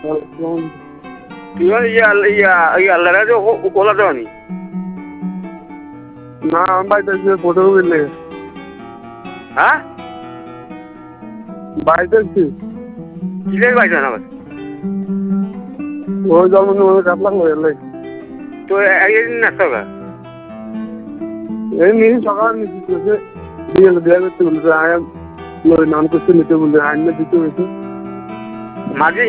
তুই আল্লাহরা যে ওলা দেওয়ানি না আমি বাইতেছি ফটো দিলে হ্যাঁ বাইতেছি কিলের বাইছে না ওই জন্ম কাটলাম এলে তো একদিন নাচতে হবে এই নিয়ে সকাল নিচে দিয়ে দেওয়া করতে বলেছে আয়াম নাম করতে নিতে বলছে আইন দিতে হয়েছে মাঝে